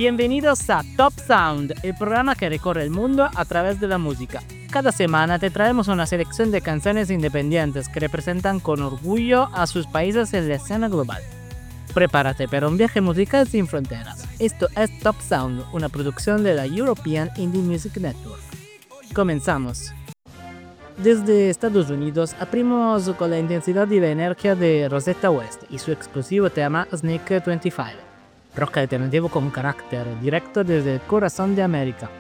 Bienvenidos a Top Sound, el programa que recorre el mundo a través de la música. Cada semana te traemos una selección de canciones independientes que representan con orgullo a sus países en la escena global. Prepárate para un viaje musical sin fronteras. Esto es Top Sound, una producción de la European Indie Music Network. Comenzamos. Desde Estados Unidos abrimos con la intensidad y la energía de Rosetta West y su exclusivo tema Snake 25. Rock alternativo con carácter directo desde el corazón de América.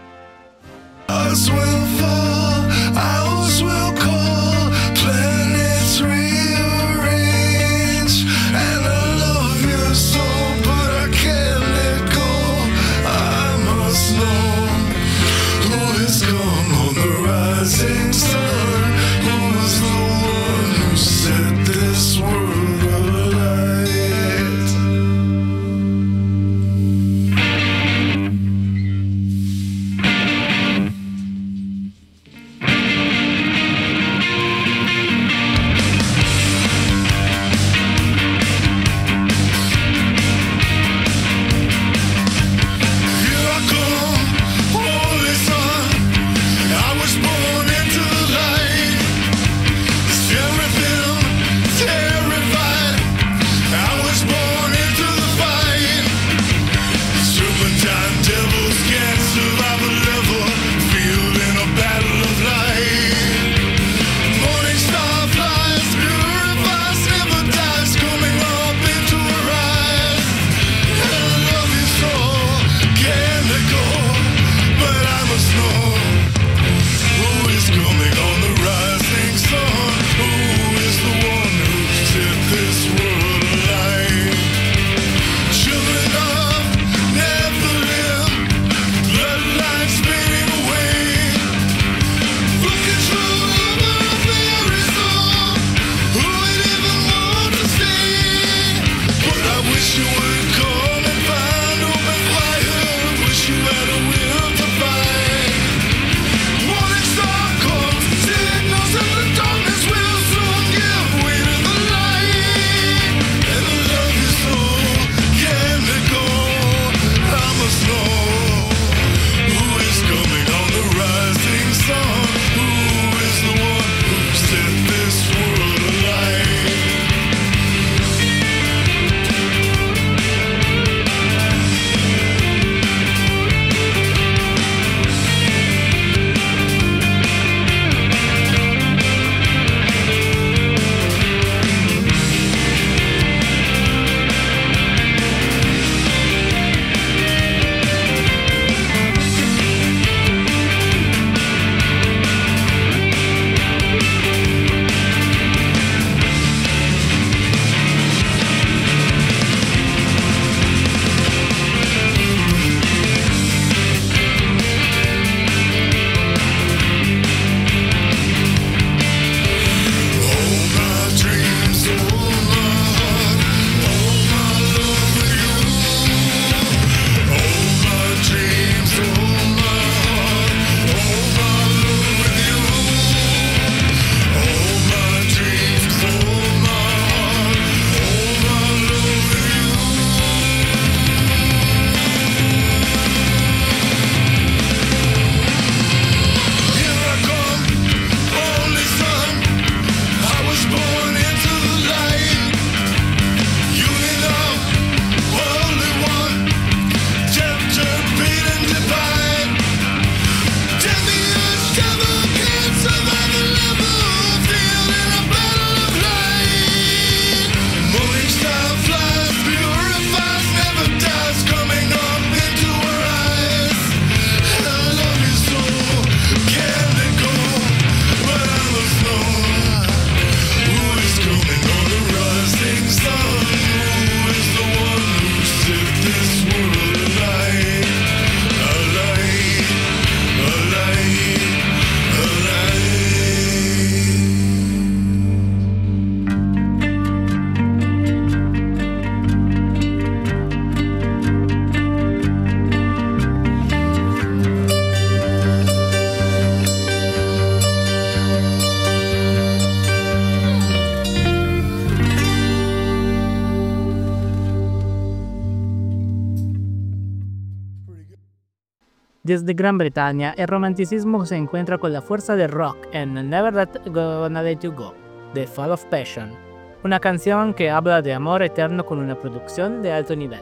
Desde Gran Bretaña, el romanticismo se encuentra con la fuerza del rock en Never Gonna Let You Go, de Fall of Passion, una canción que habla de amor eterno con una producción de alto nivel.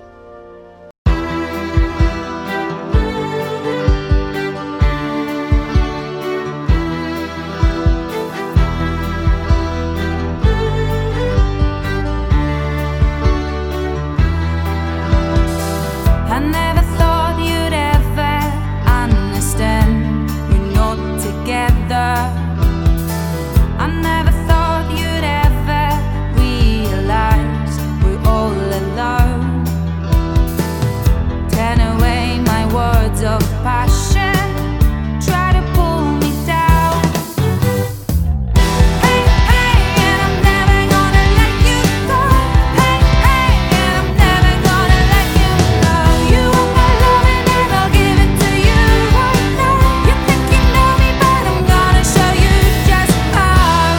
I never thought you'd ever understand. We're not together. I never thought you'd ever realize we're all alone. Turn away my words of passion. Try to pull me down. Hey, hey, and I'm never gonna let you go. Hey, hey, and I'm never gonna let you go. You want my loving and I'll give it to you right now. You think you know me, but I'm gonna show you just how.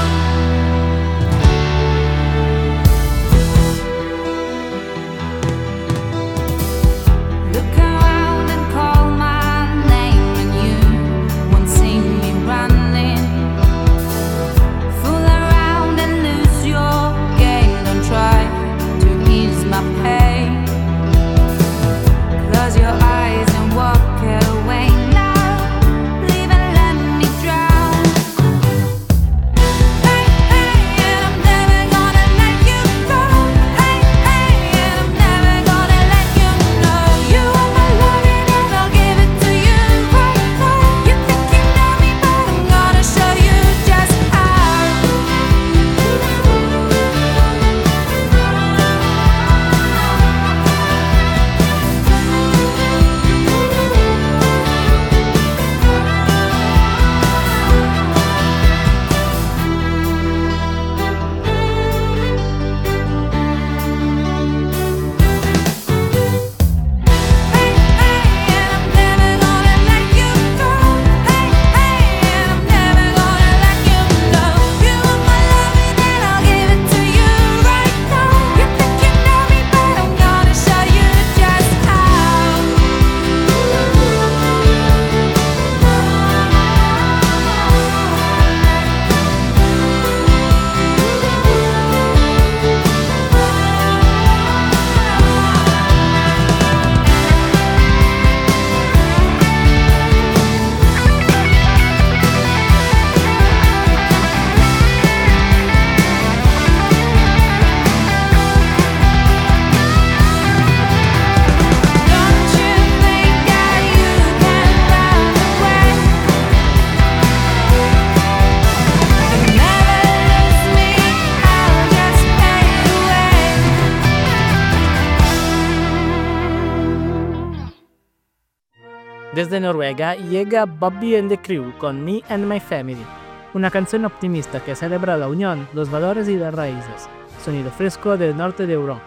Look around and call my name and you won't see me running. Fool around and lose your game. Don't try to ease my pain. Close your eyes and walk away now. Leave and let me drown. Hey, hey, and I'm never gonna let you go. Hey, hey, and I'm never gonna let you know. You want my loving and I'll give it to you right now. You think you know me, but I'm gonna show you just how. Hey, hey, and I'm never gonna let you go. Hey, hey, and I'm never gonna let you know. You want my loving and I'll give it to you right now. You think you know me, but I'm gonna show you just how. Don't you think that you can run away? Never lose me, I'll just fade away. Desde Noruega llega Bobby and the Crew con Me and My Family, una canción optimista que celebra la unión, los valores y las raíces, sonido fresco del norte de Europa.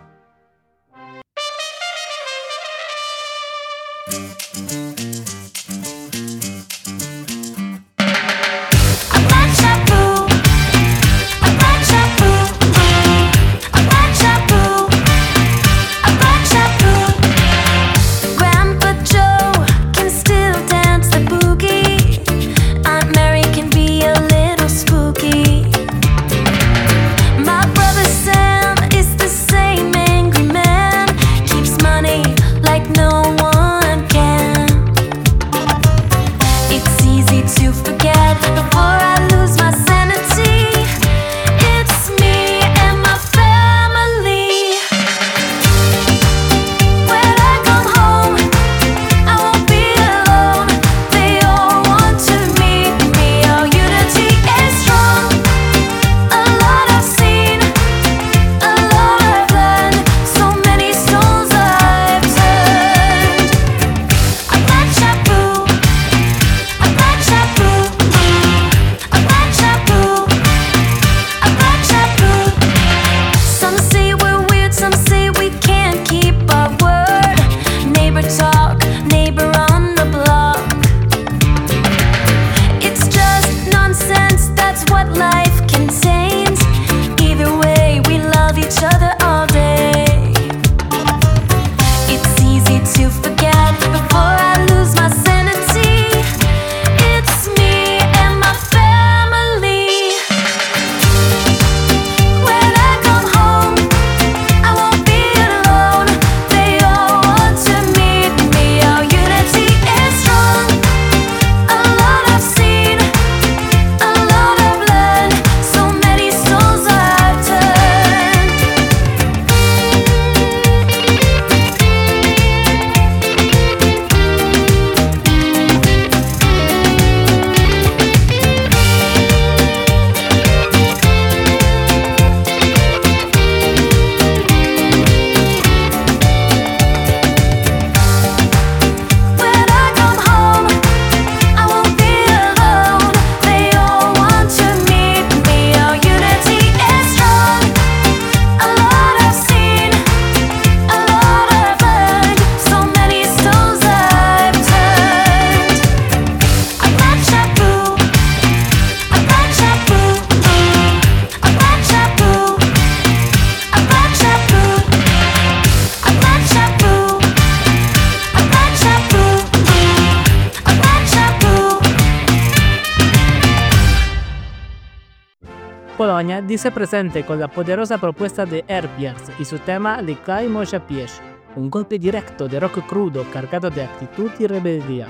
A black shampoo, a black shampoo, a black shampoo, a black shampoo. Grandpa Joe can still dance the boogie. Aunt Mary can be a little spooky. My brother Sam is the same. Polonia dice presente con la poderosa propuesta de Airbears y su tema Likaj Moja Pies, un golpe directo de rock crudo cargado de actitud y rebeldía.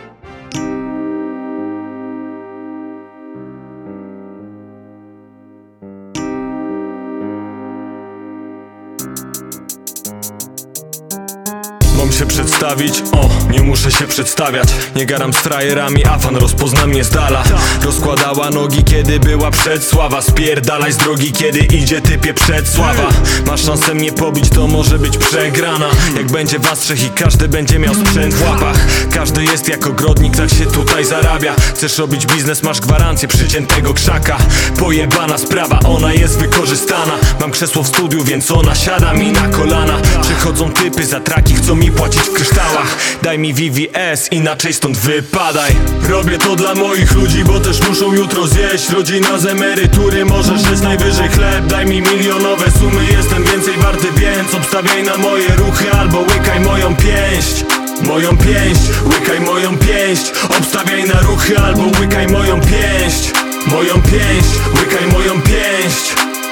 Mam się przedstawić? Nie muszę się przedstawiać. Nie gadam z frajerami, a fan rozpozna mnie z dala. Rozkładała nogi, kiedy była przedsława. Spierdalaj z drogi, kiedy idzie typie przedsława. Masz szansę mnie pobić, to może być przegrana. Jak będzie was trzech i każdy będzie miał sprzęt w łapach. Każdy jest jak ogrodnik, tak się tutaj zarabia. Chcesz robić biznes, masz gwarancję przyciętego krzaka. Pojebana sprawa, ona jest wykorzystana. Mam krzesło w studiu, więc ona siada mi na kolana. Przychodzą typy za traki, chcą mi płacić w kryształach. Daj mi VVS, inaczej stąd wypadaj. Robię to dla moich ludzi, bo też muszą jutro zjeść. Rodzina z emerytury, możesz jeść najwyżej chleb. Daj mi milionowe sumy, jestem więcej warty, więc obstawiaj na moje ruchy albo łykaj moją pięść. Moją pięść, łykaj moją pięść. Obstawiaj na ruchy albo łykaj moją pięść. Moją pięść, łykaj moją pięść.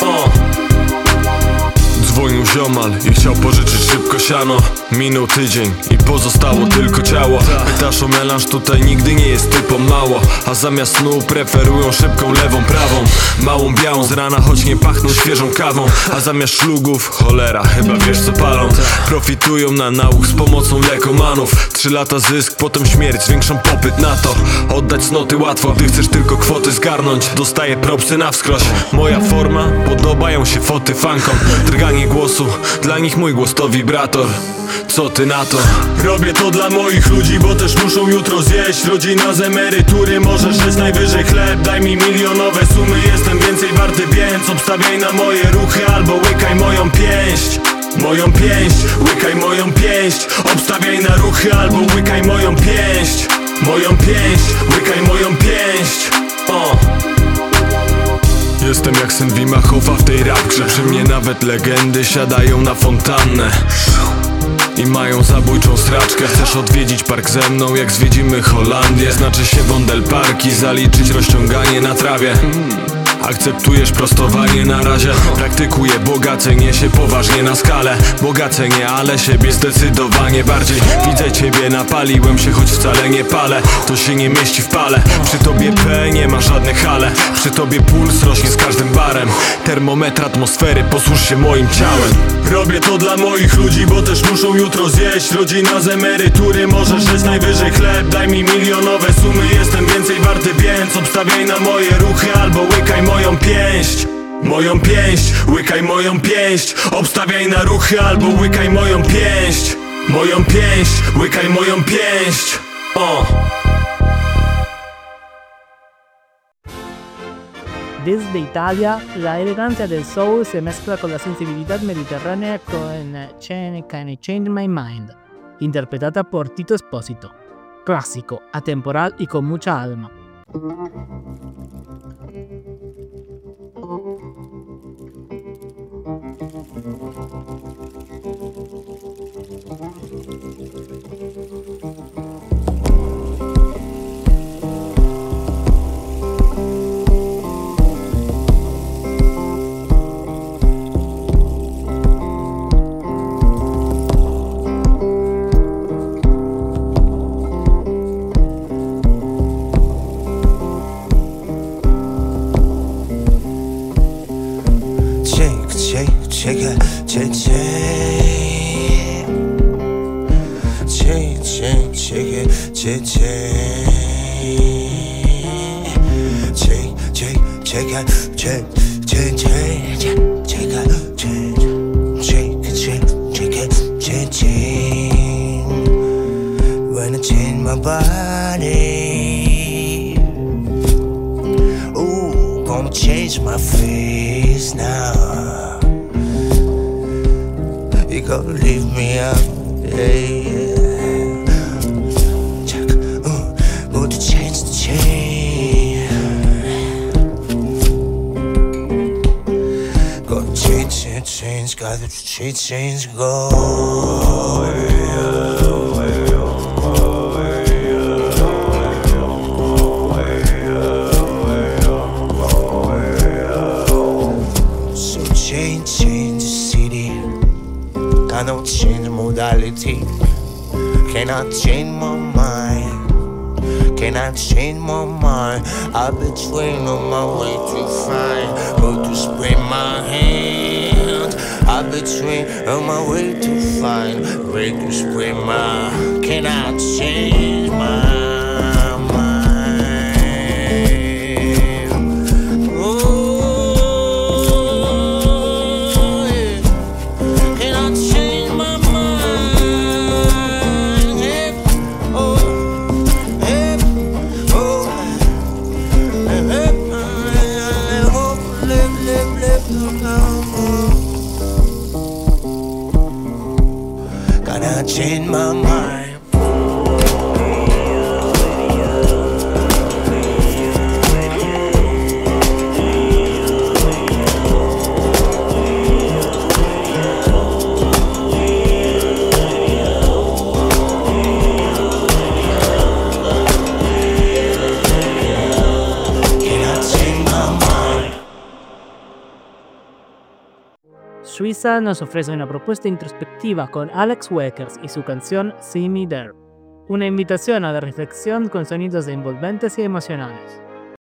Dzwonił ziomal i chciał pożyczyć szybko siano. Minął tydzień i pozostało tylko ciało. Pytasz o melanż, tutaj nigdy nie jest typom mało. A zamiast snu preferują szybką lewą, prawą. Małą białą z rana, choć nie pachną świeżą kawą. A zamiast szlugów, cholera, chyba wiesz co palą. Profitują na nauk z pomocą lekomanów. 3 lata zysk, potem śmierć, zwiększam popyt na to. Oddać cnoty łatwo, gdy chcesz tylko kwoty zgarnąć. Dostaję propsy na wskroś. Moja forma, podobają się foty fankom. Drganie głosu, dla nich mój głos to wibrator. Co ty na to? Robię to dla moich ludzi, bo też muszą jutro zjeść. Rodzina z emerytury, możesz jeść najwyżej chleb. Daj mi milionowe sumy, jestem więcej warty, więc obstawiaj na moje ruchy albo łykaj moją pięść. Moją pięść, łykaj moją pięść. Obstawiaj na ruchy albo łykaj moją pięść. Moją pięść, łykaj moją pięść. Jestem jak syn Wimachowa w tej rapgrze. Przy mnie nawet legendy siadają na fontannę i mają zabójczą straczkę. Chcesz odwiedzić park ze mną, jak zwiedzimy Holandię? Znaczy się Wondelparki, zaliczyć rozciąganie na trawie. Akceptujesz prostowanie na razie. Praktykuję bogacenie się poważnie na skalę. Bogacenie, ale siebie zdecydowanie bardziej. Widzę ciebie, napaliłem się, choć wcale nie palę. To się nie mieści w pale. Przy tobie P nie ma żadnych ale. Przy tobie puls rośnie z każdym barem. Termometr atmosfery, posłuż się moim ciałem. Robię to dla moich ludzi, bo też muszą jutro zjeść. Rodzina z emerytury, możesz jeść najwyżej chleb. Daj mi milionowe sumy, jestem więcej warty, więc obstawiaj na moje ruchy albo łykaj moją pięść. Moją pięść, łykaj moją pięść. Obstawiaj na ruchy albo łykaj moją pięść. Moją pięść, łykaj moją pięść. Desde Italia, la elegancia del soul se mezcla con la sensibilidad mediterránea con Can I Change My Mind, interpretada por Tito Espósito. Clásico, atemporal y con mucha alma. When I change my body, ooh, gonna change my face now. You gonna leave me out, yeah. Go to change the chain. Gotta change, gotta change, go. Cannot change modality. Cannot change my mind. Cannot change my mind. I've been trained on my way to find how to spread my hands. I've been trained on my way to find way to spread my. Cannot change my mind. Oh, yeah. Cannot change my mind. Yeah. Oh. Gotta change my mind. Suiza nos ofrece una propuesta introspectiva con Alex Weckers y su canción See Me There, una invitación a la reflexión con sonidos envolventes y emocionales.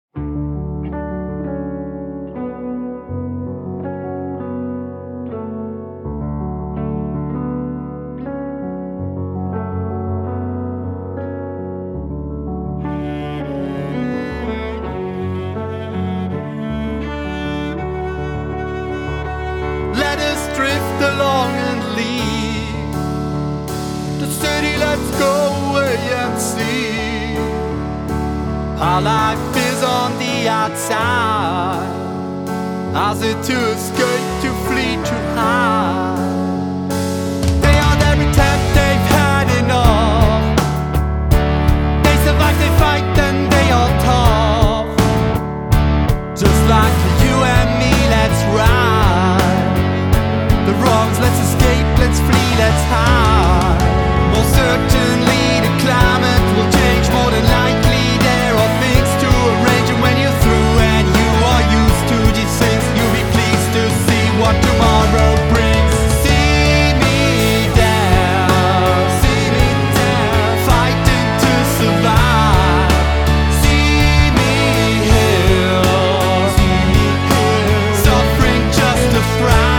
Let us drift along and leave the city, let's go away and see how life is on the outside. As it to escape, to flee, to hide. They are every time they've had enough. They survive, they fight, and they are tough. Just like you and me, let's ride the wrongs, let's escape, let's flee, let's hide. More certainly the climate will change. More than likely there are things to arrange. And when you're through and you are used to these things, you'll be pleased to see what tomorrow brings. See me there, fighting to survive. See me here, suffering just to thrive.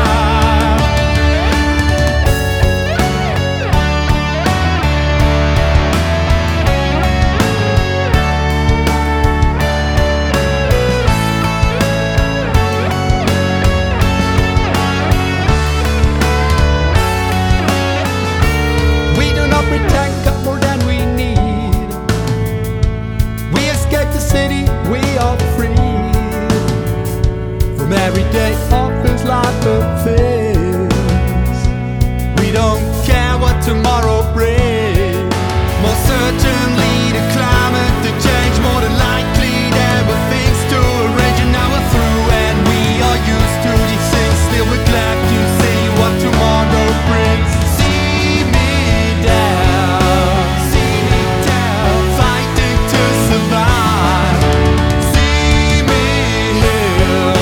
We do not pretend got more than we need. We escape the city, we are free from everyday office life of things. We don't care what tomorrow brings. More certainly the climate to change. More than likely there were things to arrange. And now we're through and we are used to these things. Still we're glad to see what tomorrow brings. See me there, fighting to survive. See me here,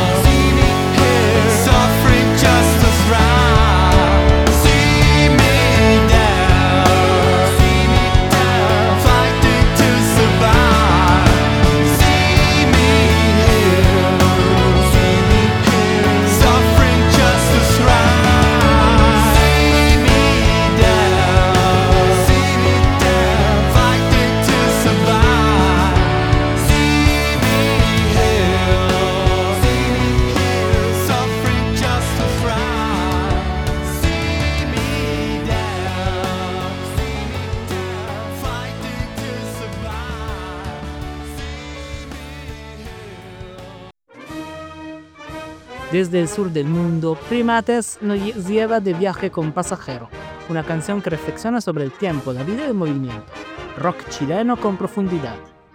suffering just to thrive. See me there, fighting to survive. See me here, suffering just to thrive. See me there, fighting to survive. See me here, suffering just to thrive. See me there, fighting to survive. Desde el sur del mundo, Primates nos lleva de viaje con Pasajero, una canción que reflexiona sobre el tiempo, la vida y el movimiento. Rock chileno con profundidad.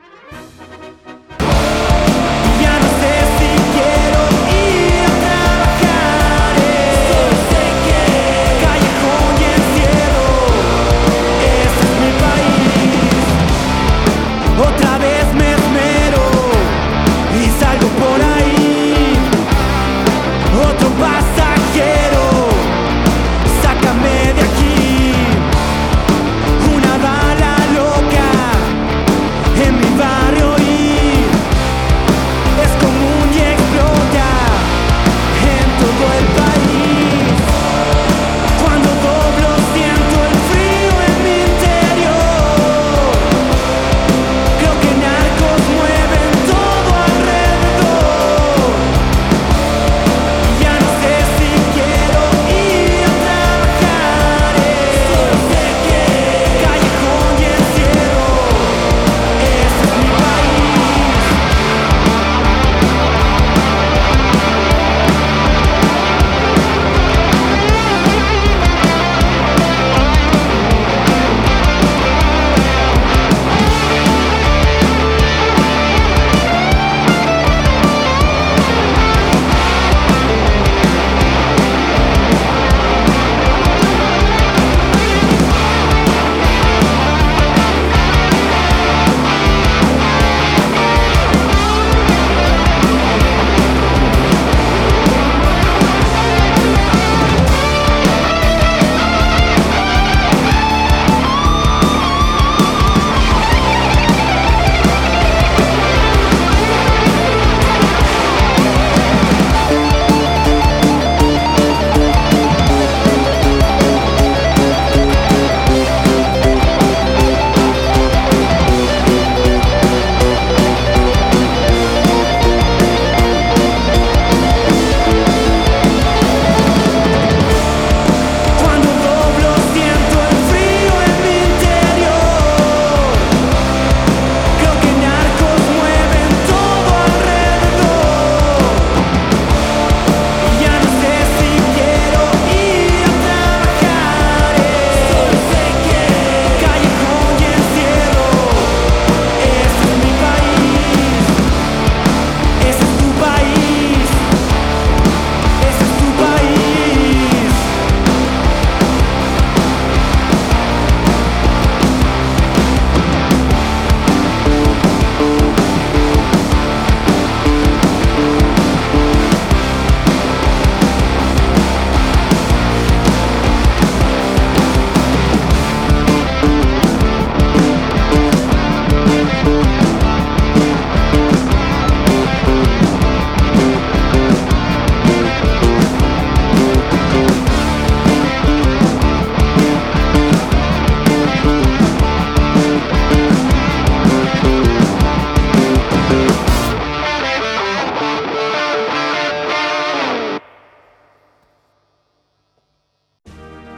Ya no sé si quiero ir a trabajar. Solo sé que callejón y encierro, ese es mi país. Otra vez me esmero y salgo por ahí. Otro pasajero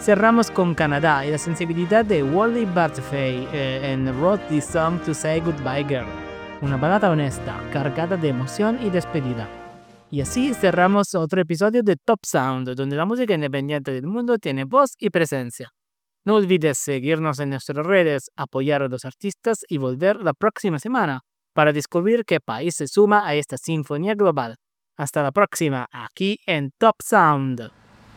Cerramos con Canadá y la sensibilidad de Wally Bartfay en Wrote This Song to Say Goodbye Girl, una balada honesta, cargada de emoción y despedida. Y así cerramos otro episodio de Top Sound, donde la música independiente del mundo tiene voz y presencia. No olvides seguirnos en nuestras redes, apoyar a los artistas y volver la próxima semana para descubrir qué país se suma a esta sinfonía global. Hasta la próxima, aquí en Top Sound.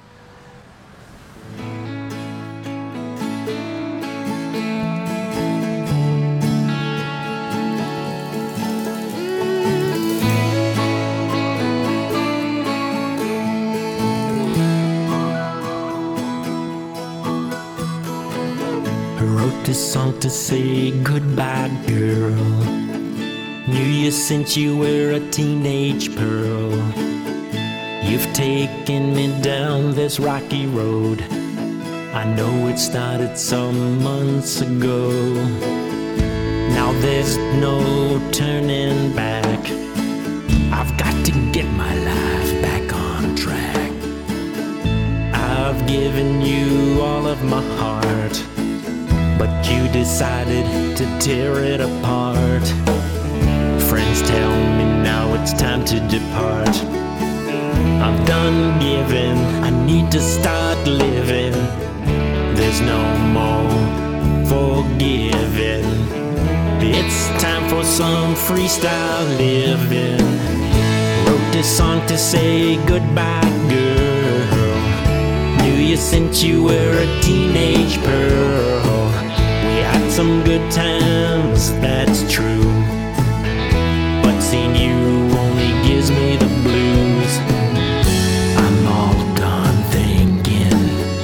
I wrote this song to say goodbye, girl. Knew you since you were a teenage pearl. You've taken me down this rocky road. I know it started some months ago. Now there's no turning back. I've got to get my life back on track. I've given you all of my heart, but you decided to tear it apart. Friends tell me now it's time to depart. I'm done giving, I need to start living. There's no more forgiving. It's time for some freestyle living. Wrote this song to say goodbye, girl. Knew you since you were a teenage pearl. We had some good times, that's true, but seeing you only gives me the blues. I'm all done thinking.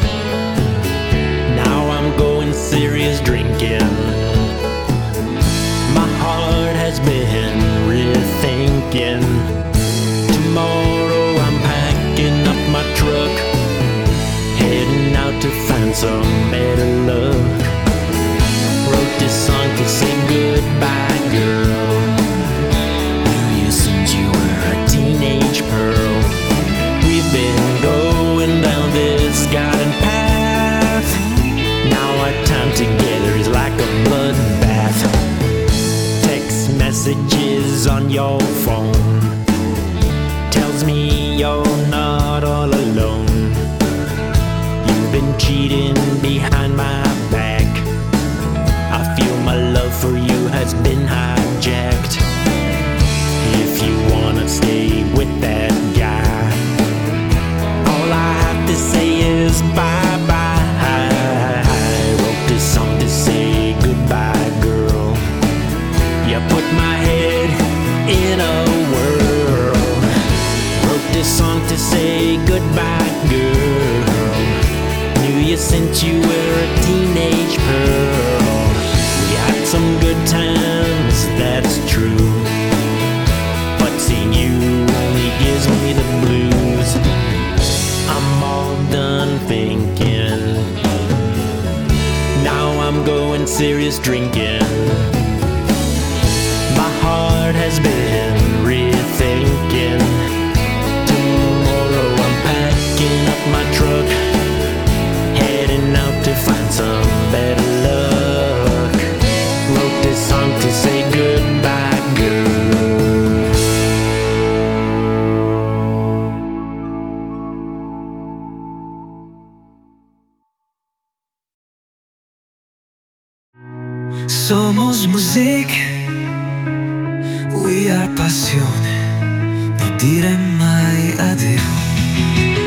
Now I'm going serious drinking. My heart has been rethinking. Tomorrow I'm packing up my truck, heading out to find some better luck. Wrote this song to say goodbye, girl. Knew you since you were a teenage pearl. We've been going down this garden path. Now our time together is like a bloodbath. Text messages on your phone tells me you're not all alone. You've been cheating behind my back. I feel my love for you has been hijacked. If you wanna stay with that guy, all I have to say is bye-bye. I wrote this song to say goodbye, girl. You put my head in a whirl. Wrote this song to say goodbye, girl. Knew you since you were a teenage pearl. We had some good times, that's true, but seeing you only gives me the blues. I'm all done thinking. Now I'm going serious drinking. My heart has been rethinking. Tomorrow I'm packing up my truck, heading out to find some better luck. Wrote this song to say goodbye, girl. Somos music, we are passione, non dire mai addio.